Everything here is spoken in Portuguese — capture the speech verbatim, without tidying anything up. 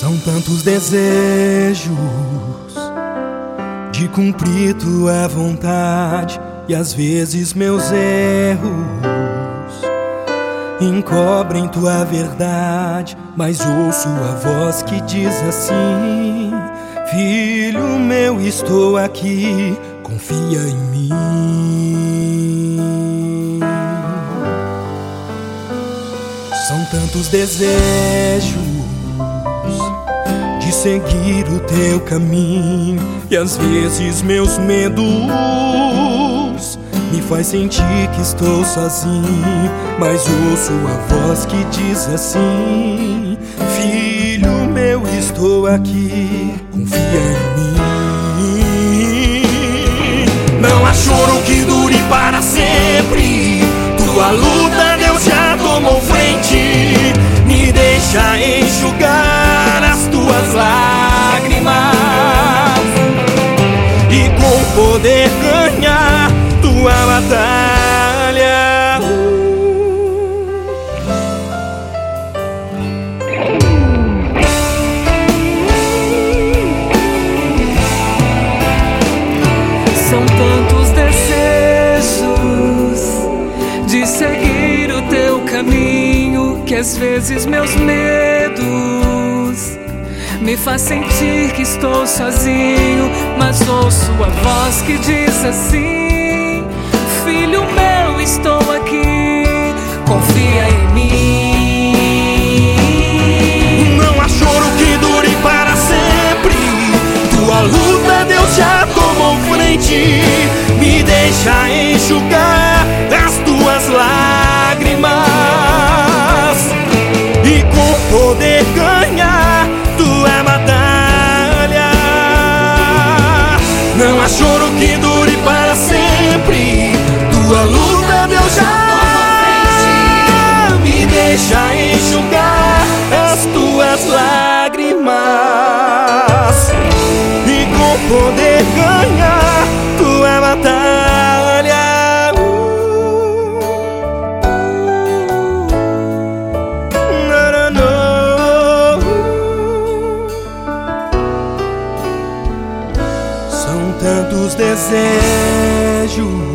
São tantos desejos de cumprir tua vontade, e às vezes meus erros encobrem tua verdade. Mas ouço a voz que diz assim: filho meu, estou aqui, confia em mim. São tantos desejos de seguir o teu caminho, e às vezes meus medos me faz sentir que estou sozinho. Mas ouço a voz que diz assim: filho meu, estou aqui, confia em mim. Não há choro que dure para sempre, tua luta Deus já tomou frente. Me deixa enxugar as tuas lágrimas e com poder ganhar tua batalha. São tantos desejos de seguir o teu caminho, que às vezes meus medos me faz sentir que estou sozinho. Mas ouço a voz que diz assim: filho meu, estou aqui, confia em mim. Não há choro que dure para sempre, tua luta Deus já tomou frente. Me deixa enxugar as tuas lágrimas e com poder ganhar tua batalha. Não há choro que dure para sempre, tua luta Deus já me deixa enxugar as tuas lágrimas e com poder ganhar tua batalha. São tantos desejos